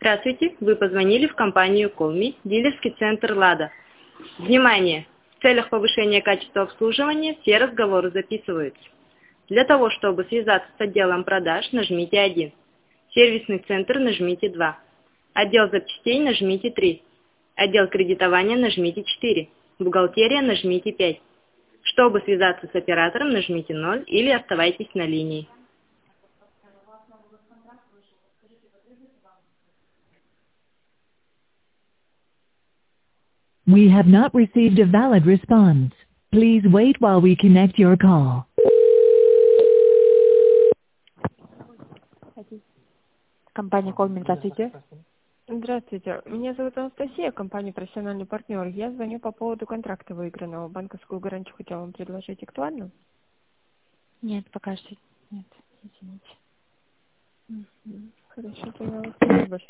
Здравствуйте, вы позвонили в компанию Call.me, дилерский центр «Лада». Внимание! В целях повышения качества обслуживания все разговоры записываются. Для того, чтобы связаться с отделом продаж, нажмите 1. Сервисный центр нажмите 2. Отдел запчастей нажмите 3. Отдел кредитования нажмите 4. Бухгалтерия нажмите 5. Чтобы связаться с оператором, нажмите 0 или оставайтесь на линии. We have not received a valid response. Please wait while we connect your call. Компания Колмен, здравствуйте. Здравствуйте. Меня зовут Анастасия, компания «Профессиональный партнер». Я звоню по поводу контракта выигранного. Банковскую гарантию хотела вам предложить. Актуально? Нет, пока что нет, извините. Хорошо, поняла. Спасибо большое.